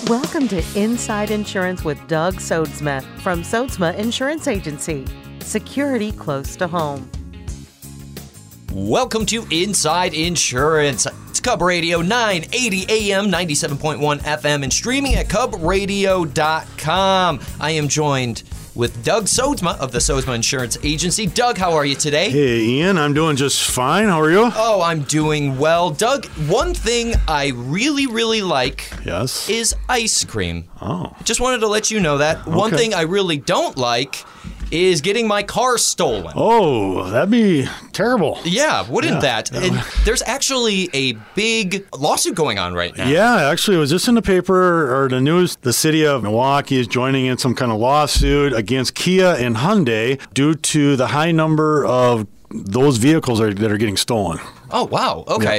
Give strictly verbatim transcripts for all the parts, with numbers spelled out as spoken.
Welcome to Inside Insurance with Doug Sodsma from Sodsma Insurance Agency. Security close to home. Welcome to Inside Insurance. It's Cub Radio nine eighty A M, ninety-seven point one F M, and streaming at cub radio dot com. I am joined with Doug Sodsma of the Sodsma Insurance Agency. Doug, how are you today? Hey, Ian. I'm doing just fine. How are you? Oh, I'm doing well. Doug, one thing I really, really like yes. is ice cream. Oh. Just wanted to let you know that. One Okay. thing I really don't like is getting my car stolen. Oh, that'd be terrible. Yeah, wouldn't Yeah. that? And there's actually a big lawsuit going on right now. Yeah, actually, it was just in the paper or the news. The city of Milwaukee is joining in some kind of lawsuit against Kia and Hyundai due to the high number of those vehicles are, that are getting stolen. Oh, wow. Okay. Yeah.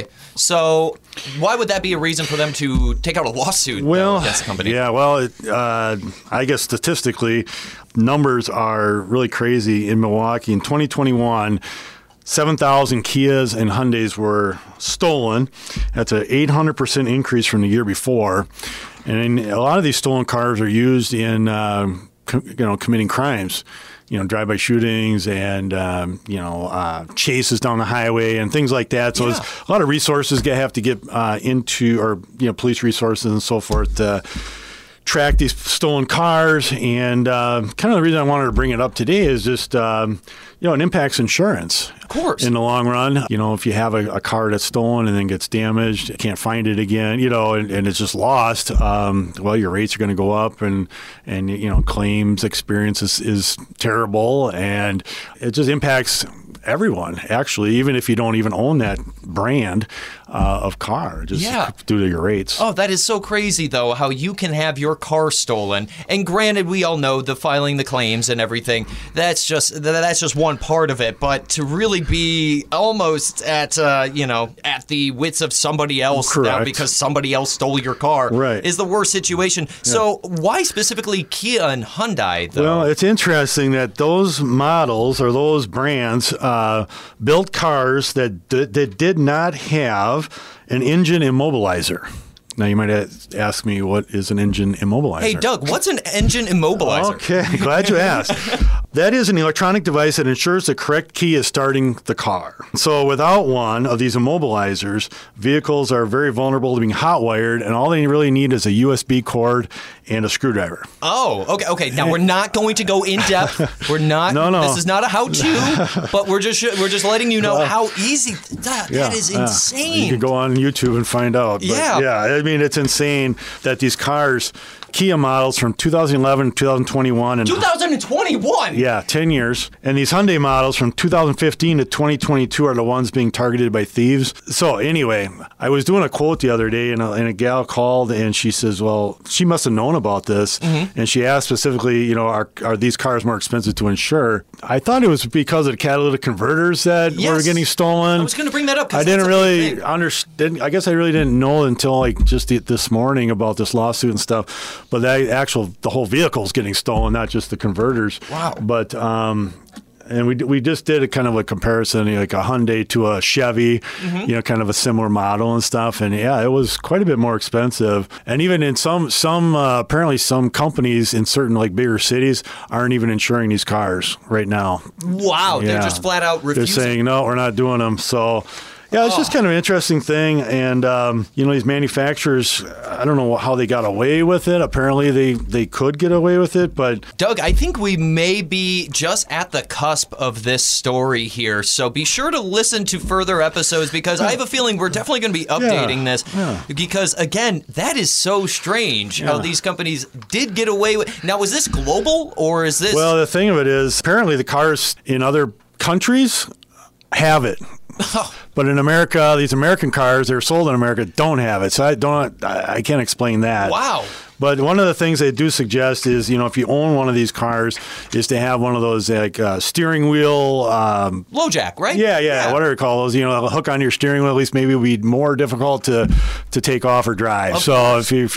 So why would that be a reason for them to take out a lawsuit Well, though, against the company? yeah, well, it, uh, I guess statistically, numbers are really crazy in Milwaukee. In twenty twenty-one, seven thousand Kias and Hyundais were stolen. That's an eight hundred percent increase from the year before. And a lot of these stolen cars are used in, uh, com- you know, committing crimes. You know, drive-by shootings and, um, you know, uh, chases down the highway and things like that. So Yeah. there's a lot of resources that have to get uh, into, or, you know, police resources and so forth to track these stolen cars. And uh, kind of the reason I wanted to bring it up today is just, um, you know, it impacts insurance. Of course. In the long run, you know, if you have a, a car that's stolen and then gets damaged, can't find it again, you know, and, and it's just lost, um, well, your rates are going to go up, and, and you know, claims experience is, is terrible, and it just impacts everyone, actually, even if you don't even own that brand uh, of car, just Yeah. due to your rates. Oh, that is so crazy, though, how you can have your car stolen. And granted, we all know the filing the claims and everything. That's just that's just one part of it. But to really be almost at, uh, you know, at the wits of somebody else now Correct. because somebody else stole your car Right. is the worst situation. So why specifically Kia and Hyundai, though? Well, it's interesting that those models or those brands uh, built cars that, d- that did not have an engine immobilizer. Now, you might a- ask me, what is an engine immobilizer? Hey, Doug, what's an engine immobilizer? Okay, glad you asked. That is an electronic device that ensures the correct key is starting the car. So without one of these immobilizers, vehicles are very vulnerable to being hot-wired, and all they really need is a U S B cord and a screwdriver. Oh, okay, okay. Now we're not going to go in depth. We're not. No, no. This is not a how-to, but we're just we're just letting you know how easy that, Yeah, that is yeah. insane. You can go on YouTube and find out. But Yeah. yeah. I mean, it's insane that these cars, Kia models from two thousand eleven to two thousand twenty-one, and two thousand twenty-one. yeah, ten years, and these Hyundai models from two thousand fifteen to twenty twenty-two are the ones being targeted by thieves. So anyway, I was doing a quote the other day, and a, and a gal called, and she says, well, she must have known about this, Mm-hmm. and she asked specifically, you know, are, are these cars more expensive to insure? I thought it was because of the catalytic converters that were Yes. getting stolen. I was going to bring that up. 'cause I didn't that's a big really thing. understand. I guess I really didn't know until like just the, this morning about this lawsuit and stuff. But that actual, the whole vehicle is getting stolen, not just the converters. Wow. But um, and we we just did a kind of a comparison, like a Hyundai to a Chevy, Mm-hmm. you know, kind of a similar model and stuff. And yeah, it was quite a bit more expensive. And even in some some uh, apparently some companies in certain like bigger cities aren't even insuring these cars right now. Wow, they're Yeah. just flat out refusing. They're saying, no, we're not doing them. So, yeah, it's just kind of an interesting thing. And, um, you know, these manufacturers, I don't know how they got away with it. Apparently they, they could get away with it, but Doug, I think we may be just at the cusp of this story here, so be sure to listen to further episodes because I have a feeling we're definitely going to be updating this yeah. because, again, that is so strange how Yeah. these companies did get away with. Now, is this global or is this... well, the thing of it is apparently the cars in other countries have it. But in America, these American cars that are sold in America don't have it. So I don't, I I can't explain that. Wow. But one of the things they do suggest is, you know, if you own one of these cars, is to have one of those like uh, steering wheel. Um, Low jack, right? yeah, yeah, whatever you call those. You know, a hook on your steering wheel. At least maybe it would be more difficult to to take off or drive. Of so if you, if you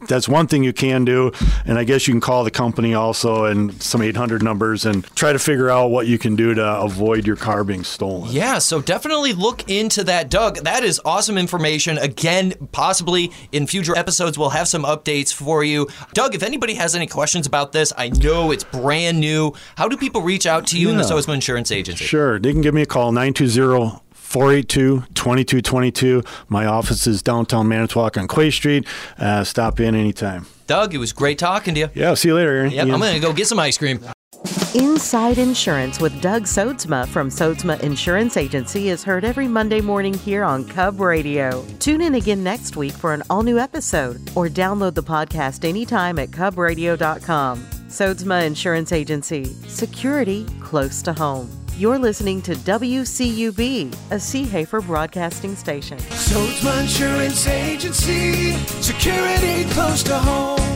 that's one thing you can do. And I guess you can call the company also and some eight hundred numbers and try to figure out what you can do to avoid your car being stolen. Yeah, so definitely look into that, Doug. That is awesome information. Again, possibly in future episodes, we'll have some updates for you. Doug, if anybody has any questions about this, I know it's brand new. How do people reach out to you yeah. in the SOSMA Insurance Agency? Sure. They can give me a call, nine two zero, four eight two, two two two two. My office is downtown Manitowoc on Quay Street. Uh, stop in anytime. Doug, it was great talking to you. Yeah, see you later, Aaron. Yep, I'm going to go get some ice cream. Inside Insurance with Doug Sodsma from Sodsma Insurance Agency is heard every Monday morning here on Cub Radio. Tune in again next week for an all-new episode or download the podcast anytime at cub radio dot com. Sodsma Insurance Agency. Security close to home. You're listening to W C U B, a Seehafer broadcasting station. Sodsma Insurance Agency. Security close to home.